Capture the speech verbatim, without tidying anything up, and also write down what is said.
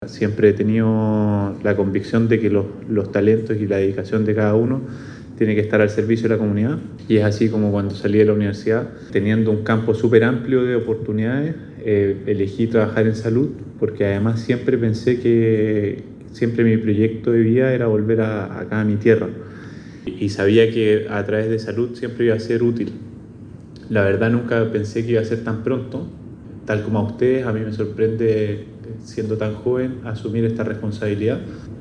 Siempre he tenido la convicción de que los, los talentos y la dedicación de cada uno tiene que estar al servicio de la comunidad, y es así como cuando salí de la universidad, teniendo un campo súper amplio de oportunidades, eh, elegí trabajar en salud, porque además siempre pensé que siempre mi proyecto de vida era volver a, acá a mi tierra, y sabía que a través de salud siempre iba a ser útil. La verdad nunca pensé que iba a ser tan pronto. Tal como a ustedes, a mí me sorprende, siendo tan joven, asumir esta responsabilidad.